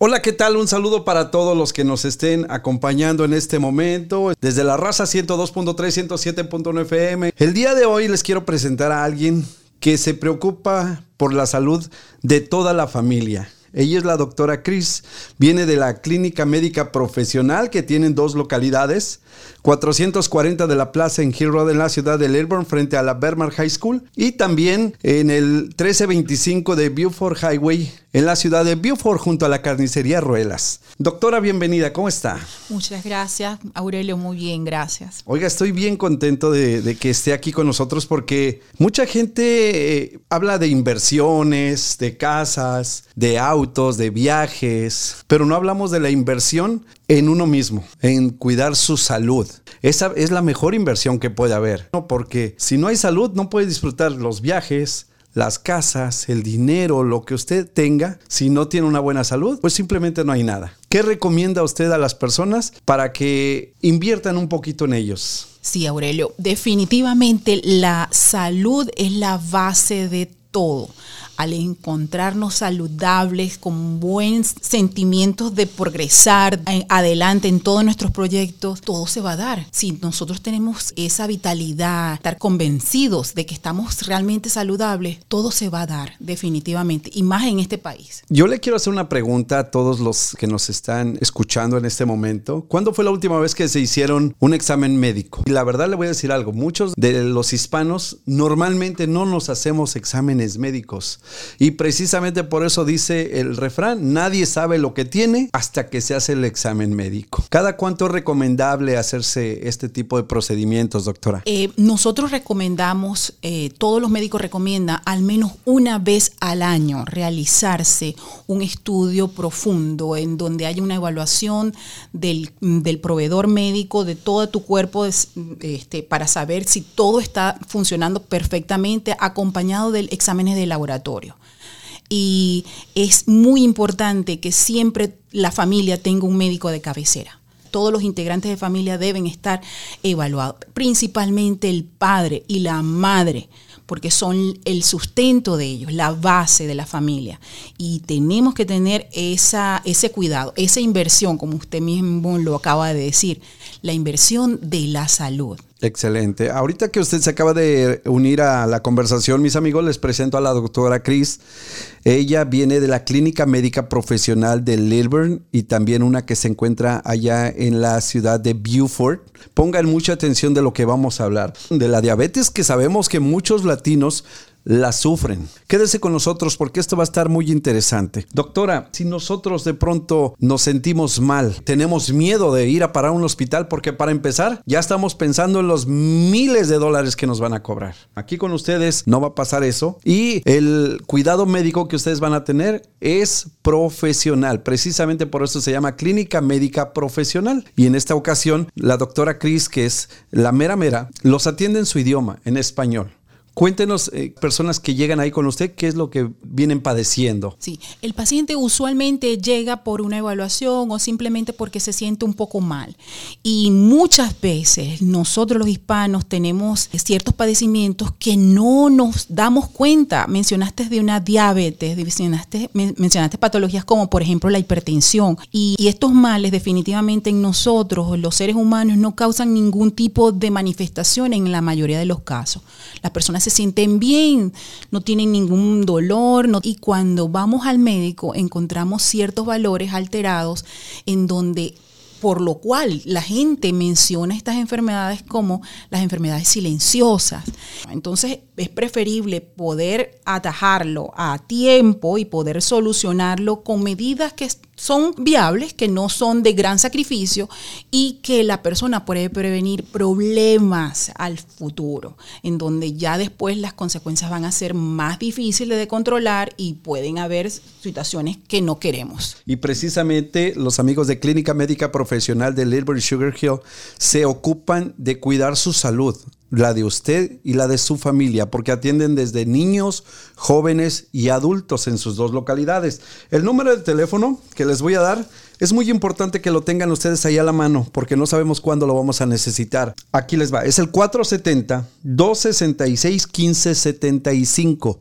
Hola, ¿qué tal? Un saludo para todos los que nos estén acompañando en este momento desde La Raza 102.3, 107.1 FM. El día de hoy les quiero presentar a alguien que se preocupa por la salud de toda la familia. Ella es la doctora Cris, viene de la Clínica Médica Profesional que tiene en 2 localidades, 440 de la Plaza en Hill Road en la ciudad de Lilburn frente a la Berman High School y también en el 1325 de Beaufort Highway en la ciudad de Beaufort junto a la carnicería Ruelas. Doctora, bienvenida, ¿cómo está? Muchas gracias, Aurelio, muy bien, gracias. Oiga, estoy bien contento de que esté aquí con nosotros porque mucha gente habla de inversiones, de casas, de autos, de viajes, pero no hablamos de la inversión en uno mismo, en cuidar su salud. Esa es la mejor inversión que puede haber, ¿no? Porque si no hay salud, no puede disfrutar los viajes, las casas, el dinero, lo que usted tenga. Si no tiene una buena salud, pues simplemente no hay nada. ¿Qué recomienda usted a las personas para que inviertan un poquito en ellos? Sí, Aurelio, definitivamente la salud es la base de todo. Al encontrarnos saludables, con buenos sentimientos de progresar adelante en todos nuestros proyectos, todo se va a dar. Si nosotros tenemos esa vitalidad, estar convencidos de que estamos realmente saludables, todo se va a dar definitivamente, y más en este país. Yo le quiero hacer una pregunta a todos los que nos están escuchando en este momento. ¿Cuándo fue la última vez que se hicieron un examen médico? Y la verdad le voy a decir algo, muchos de los hispanos normalmente no nos hacemos exámenes médicos. Y precisamente por eso dice el refrán, nadie sabe lo que tiene hasta que se hace el examen médico. ¿Cada cuánto es recomendable hacerse este tipo de procedimientos, doctora? Nosotros recomendamos, todos los médicos recomiendan al menos una vez al año realizarse un estudio profundo en donde haya una evaluación del proveedor médico de todo tu cuerpo para saber si todo está funcionando perfectamente, acompañado de exámenes de laboratorio. Y es muy importante que siempre la familia tenga un médico de cabecera. Todos los integrantes de familia deben estar evaluados, principalmente el padre y la madre, porque son el sustento de ellos, la base de la familia. Y tenemos que tener ese cuidado, esa inversión, como usted mismo lo acaba de decir, la inversión de la salud. Excelente. Ahorita que usted se acaba de unir a la conversación, mis amigos, les presento a la doctora Cris. Ella viene de la Clínica Médica Profesional de Lilburn y también una que se encuentra allá en la ciudad de Beaufort. Pongan mucha atención de lo que vamos a hablar. De la diabetes, que sabemos que muchos latinos la sufren. Quédese con nosotros porque esto va a estar muy interesante. Doctora, si nosotros de pronto nos sentimos mal, tenemos miedo de ir a parar a un hospital porque para empezar ya estamos pensando en los miles de dólares que nos van a cobrar. Aquí con ustedes no va a pasar eso y el cuidado médico que ustedes van a tener es profesional. Precisamente por eso se llama Clínica Médica Profesional. Y en esta ocasión la doctora Cris, que es la mera, los atiende en su idioma, en español. Cuéntenos, personas que llegan ahí con usted, ¿qué es lo que vienen padeciendo? Sí, el paciente usualmente llega por una evaluación o simplemente porque se siente un poco mal. Y muchas veces nosotros los hispanos tenemos ciertos padecimientos que no nos damos cuenta. Mencionaste de una diabetes, mencionaste patologías como por ejemplo la hipertensión. Y estos males definitivamente en nosotros, los seres humanos, no causan ningún tipo de manifestación en la mayoría de los casos. Las personas se sienten bien, no tienen ningún dolor, y cuando vamos al médico encontramos ciertos valores alterados en donde, por lo cual la gente menciona estas enfermedades como las enfermedades silenciosas. Entonces es preferible poder atajarlo a tiempo y poder solucionarlo con medidas que son viables, que no son de gran sacrificio y que la persona puede prevenir problemas al futuro, en donde ya después las consecuencias van a ser más difíciles de controlar y pueden haber situaciones que no queremos. Y precisamente los amigos de Clínica Médica Profesional de Lilburn Sugar Hill se ocupan de cuidar su salud. la de usted y la de su familia, porque atienden desde niños, jóvenes y adultos en sus 2 localidades. El número de teléfono que les voy a dar es muy importante que lo tengan ustedes ahí a la mano, porque no sabemos cuándo lo vamos a necesitar. Aquí les va, es el 470-266-1575.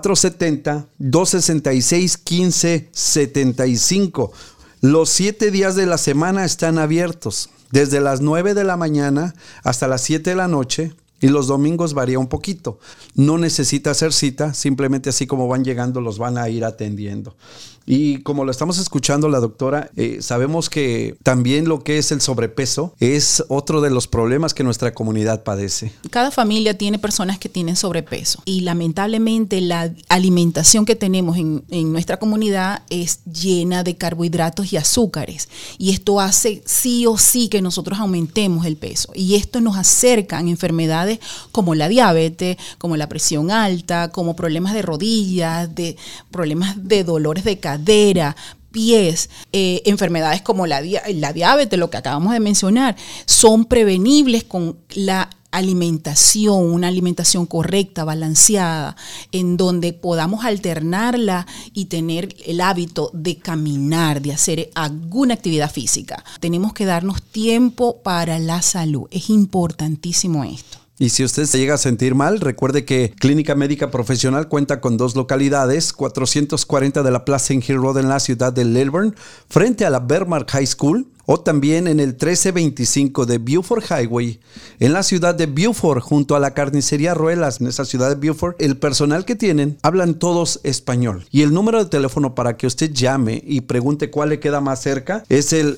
470-266-1575. Los 7 días de la semana están abiertos, desde las 9 de la mañana hasta las 7 de la noche, y los domingos varía un poquito. No necesita hacer cita, simplemente así como van llegando los van a ir atendiendo. Y como lo estamos escuchando la doctora, sabemos que también lo que es el sobrepeso es otro de los problemas que nuestra comunidad padece. Cada familia tiene personas que tienen sobrepeso y lamentablemente la alimentación que tenemos en nuestra comunidad es llena de carbohidratos y azúcares, y esto hace sí o sí que nosotros aumentemos el peso, y esto nos acerca a enfermedades como la diabetes, como la presión alta, como problemas de rodillas, de problemas de dolores de cadera, pies, enfermedades como la diabetes, lo que acabamos de mencionar, son prevenibles con la alimentación, una alimentación correcta, balanceada, en donde podamos alternarla y tener el hábito de caminar, de hacer alguna actividad física. Tenemos que darnos tiempo para la salud. Es importantísimo esto. Y si usted se llega a sentir mal, recuerde que Clínica Médica Profesional cuenta con 2 localidades, 440 de la Pleasant Hill Road en la ciudad de Lilburn, frente a la Bermark High School, o también en el 1325 de Beaufort Highway, en la ciudad de Beaufort, junto a la carnicería Ruelas, en esa ciudad de Beaufort. El personal que tienen hablan todos español. Y el número de teléfono para que usted llame y pregunte cuál le queda más cerca es el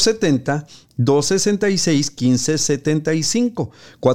470-266-1575.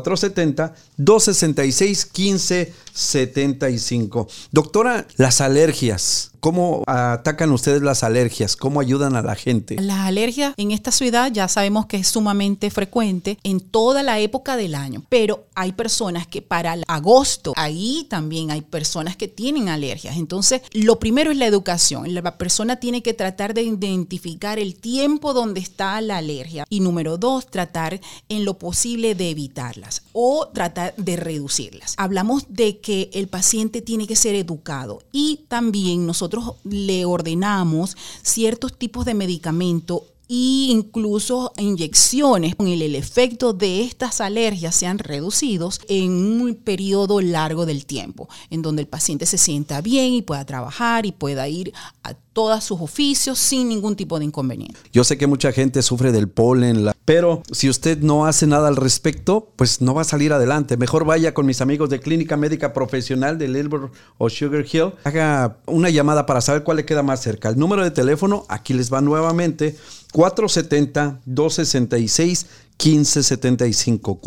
470-266-1575. Doctora, las alergias. ¿Cómo atacan ustedes las alergias? ¿Cómo ayudan a la gente? Las alergias en esta ciudad ya sabemos que es sumamente frecuente en toda la época del año, pero hay personas que para agosto, ahí también hay personas que tienen alergias. Entonces, lo primero es la educación. La persona tiene que tratar de identificar el tiempo donde está la alergia. Y número 2, tratar en lo posible de evitarlas o tratar de reducirlas. Hablamos de que el paciente tiene que ser educado, y también nosotros le ordenamos ciertos tipos de medicamentos e incluso inyecciones con el efecto de estas alergias sean reducidos en un periodo largo del tiempo, en donde el paciente se sienta bien y pueda trabajar y pueda ir a todos sus oficios sin ningún tipo de inconveniente. Yo sé que mucha gente sufre del polen, pero si usted no hace nada al respecto, pues no va a salir adelante. Mejor vaya con mis amigos de Clínica Médica Profesional de Lilburn o Sugar Hill. Haga una llamada para saber cuál le queda más cerca. El número de teléfono, aquí les va nuevamente, 470-266-1575.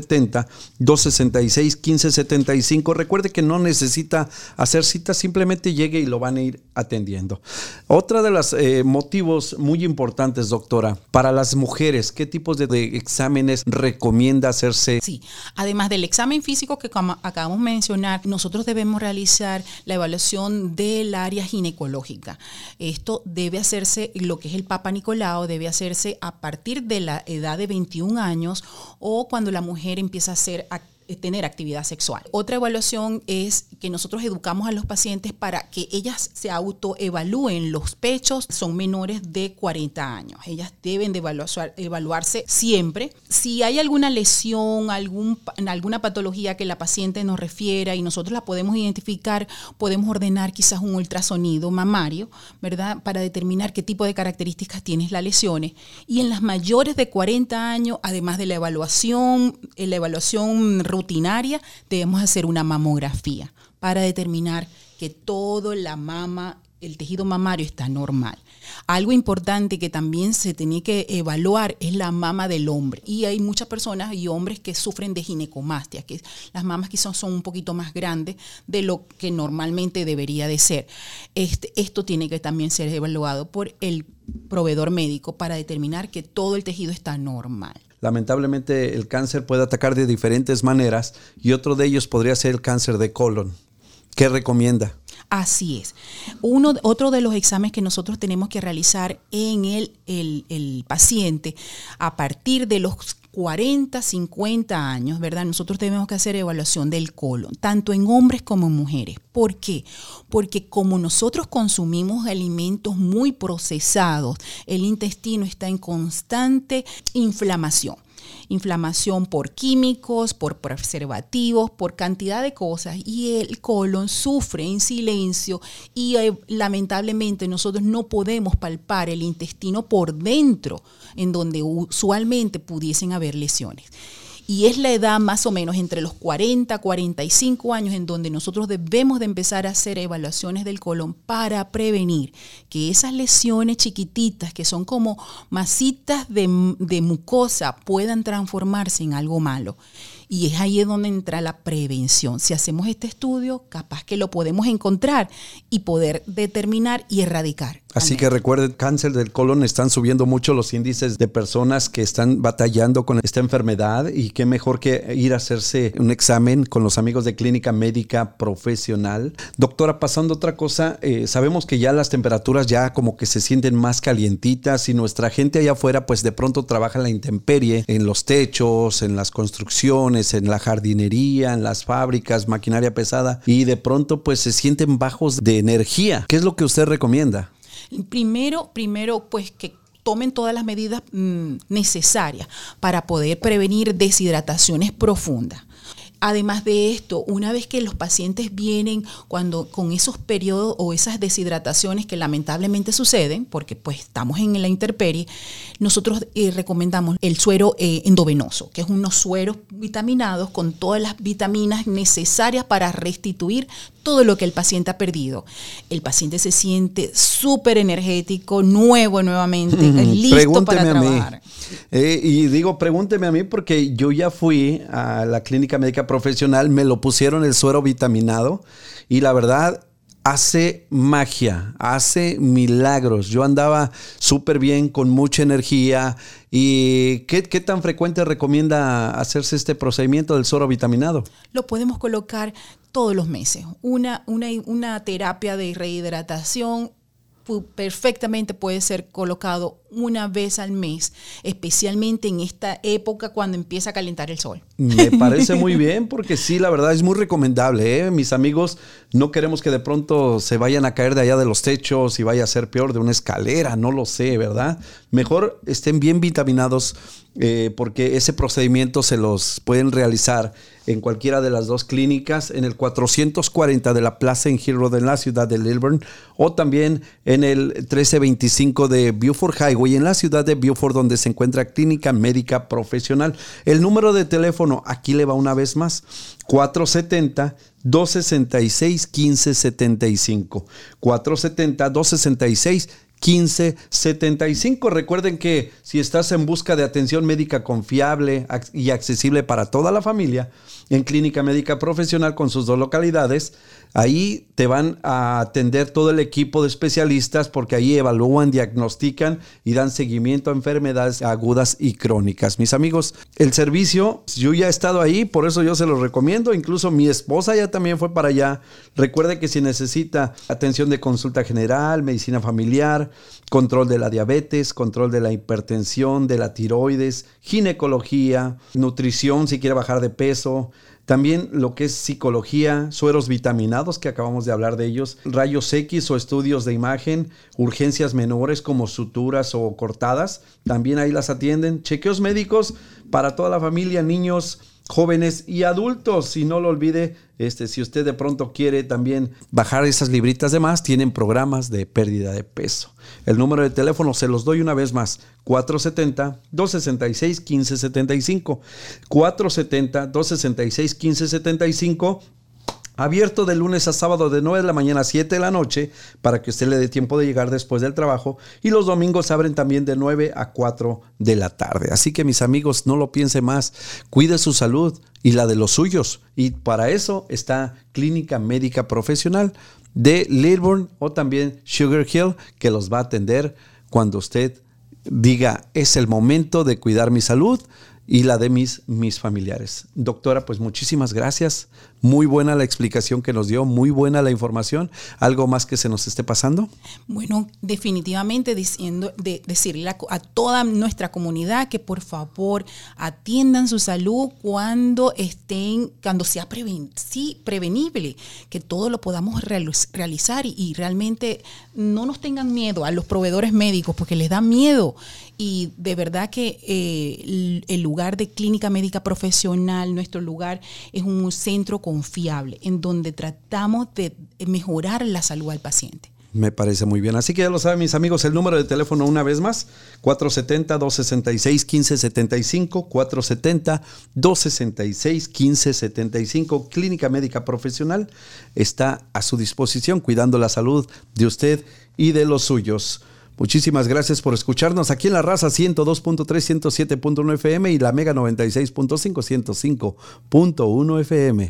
470-266-1575. Recuerde que no necesita hacer cita, simplemente llegue y lo van a ir atendiendo. Otra de los motivos muy importantes, doctora, para las mujeres, ¿qué tipos de exámenes recomienda hacerse? Sí, además del examen físico que acabamos de mencionar, nosotros debemos realizar la evaluación del área ginecológica. Esto debe hacerse, lo que es el Papa Nicolau, debe hacerse a partir de la edad de 21 años o cuando la mujer empieza a tener actividad sexual. Otra evaluación es que nosotros educamos a los pacientes para que ellas se autoevalúen. Los pechos son menores de 40 años. Ellas deben de evaluarse siempre. Si hay alguna lesión, alguna patología que la paciente nos refiera y nosotros la podemos identificar, podemos ordenar quizás un ultrasonido mamario, ¿verdad? Para determinar qué tipo de características tienen las lesiones. Y en las mayores de 40 años, además de la evaluación rutinaria, debemos hacer una mamografía para determinar que todo el tejido mamario está normal. Algo importante que también se tiene que evaluar es la mama del hombre. Y hay muchas personas y hombres que sufren de ginecomastia, que las mamas quizás son un poquito más grandes de lo que normalmente debería de ser. Esto tiene que también ser evaluado por el proveedor médico para determinar que todo el tejido está normal. Lamentablemente el cáncer puede atacar de diferentes maneras y otro de ellos podría ser el cáncer de colon. ¿Qué recomienda? Así es. Otro de los exámenes que nosotros tenemos que realizar en el paciente a partir de los 40, 50 años, ¿verdad? Nosotros tenemos que hacer evaluación del colon, tanto en hombres como en mujeres. ¿Por qué? Porque como nosotros consumimos alimentos muy procesados, el intestino está en constante inflamación. Inflamación por químicos, por preservativos, por cantidad de cosas, y el colon sufre en silencio y lamentablemente nosotros no podemos palpar el intestino por dentro, en donde usualmente pudiesen haber lesiones. Y es la edad más o menos entre los 40, 45 años en donde nosotros debemos de empezar a hacer evaluaciones del colon para prevenir que esas lesiones chiquititas que son como masitas de mucosa puedan transformarse en algo malo. Y es ahí donde entra la prevención. Si hacemos este estudio, capaz que lo podemos encontrar y poder determinar y erradicar. Así que recuerden, cáncer del colon, están subiendo mucho los índices de personas que están batallando con esta enfermedad, y qué mejor que ir a hacerse un examen con los amigos de Clínica Médica Profesional. Doctora, pasando a otra cosa, sabemos que ya las temperaturas ya como que se sienten más calientitas, y nuestra gente allá afuera pues de pronto trabaja en la intemperie, en los techos, en las construcciones, en la jardinería, en las fábricas, maquinaria pesada, y de pronto pues se sienten bajos de energía. ¿Qué es lo que usted recomienda? Primero, pues que tomen todas las medidas necesarias para poder prevenir deshidrataciones profundas. Además de esto, una vez que los pacientes vienen con esos periodos o esas deshidrataciones que lamentablemente suceden, porque pues estamos en la intemperie, nosotros recomendamos el suero endovenoso, que es unos sueros vitaminados con todas las vitaminas necesarias para restituir todo lo que el paciente ha perdido. El paciente se siente súper energético, nuevamente, listo Pregúnteme para trabajar. Pregúnteme a mí, porque yo ya fui a la Clínica Médica Profesional, me lo pusieron el suero vitaminado y la verdad hace magia, hace milagros. Yo andaba súper bien, con mucha energía. ¿Y qué tan frecuente recomienda hacerse este procedimiento del suero vitaminado? Lo podemos colocar todos los meses. Una terapia de rehidratación perfectamente puede ser colocado una vez al mes, especialmente en esta época cuando empieza a calentar el sol. Me parece muy bien, porque sí, la verdad es muy recomendable, ¿eh? Mis amigos, no queremos que de pronto se vayan a caer de allá de los techos y vaya a ser peor de una escalera, no lo sé, ¿verdad? Mejor estén bien vitaminados, porque ese procedimiento se los pueden realizar en cualquiera de las dos clínicas, en el 440 de la Plaza en Hill Road en la ciudad de Lilburn, o también en el 1325 de Beaufort Highway en la ciudad de Beaufort, donde se encuentra Clínica Médica Profesional. El número de teléfono, aquí le va una vez más, 470-266-1575. 470-266-1575. Recuerden que si estás en busca de atención médica confiable y accesible para toda la familia, en Clínica Médica Profesional con sus dos localidades, ahí te van a atender todo el equipo de especialistas, porque ahí evalúan, diagnostican y dan seguimiento a enfermedades agudas y crónicas. Mis amigos, el servicio, yo ya he estado ahí, por eso yo se los recomiendo. Incluso mi esposa ya también fue para allá. Recuerde que si necesita atención de consulta general, medicina familiar, control de la diabetes, control de la hipertensión, de la tiroides, ginecología, nutrición si quiere bajar de peso, también lo que es psicología, sueros vitaminados que acabamos de hablar de ellos, rayos X o estudios de imagen, urgencias menores como suturas o cortadas, también ahí las atienden, chequeos médicos para toda la familia, niños, jóvenes y adultos. Y no lo olvide, si usted de pronto quiere también bajar esas libritas de más, tienen programas de pérdida de peso. El número de teléfono se los doy una vez más, 470-266-1575. 470-266-1575. Abierto de lunes a sábado de 9 de la mañana a 7 de la noche, para que usted le dé tiempo de llegar después del trabajo. Y los domingos abren también de 9 a 4 de la tarde. Así que, mis amigos, no lo piense más. Cuide su salud y la de los suyos. Y para eso está Clínica Médica Profesional de Lilburn o también Sugar Hill, que los va a atender cuando usted diga: es el momento de cuidar mi salud y la de mis familiares. Doctora, pues muchísimas gracias. Muy buena la explicación que nos dio, muy buena la información. ¿Algo más que se nos esté pasando? Bueno, definitivamente decirle a toda nuestra comunidad que por favor atiendan su salud cuando sea prevenible, que todo lo podamos realizar y realmente no nos tengan miedo a los proveedores médicos porque les da miedo. Y de verdad que el lugar de Clínica Médica Profesional, nuestro lugar, es un centro confiable en donde tratamos de mejorar la salud al paciente. Me parece muy bien. Así que ya lo saben, mis amigos, el número de teléfono una vez más, 470-266-1575, 470-266-1575. Clínica Médica Profesional está a su disposición, cuidando la salud de usted y de los suyos. Muchísimas gracias por escucharnos aquí en La Raza 102.3, 107.1 FM y la Mega 96.5, 105.1 FM.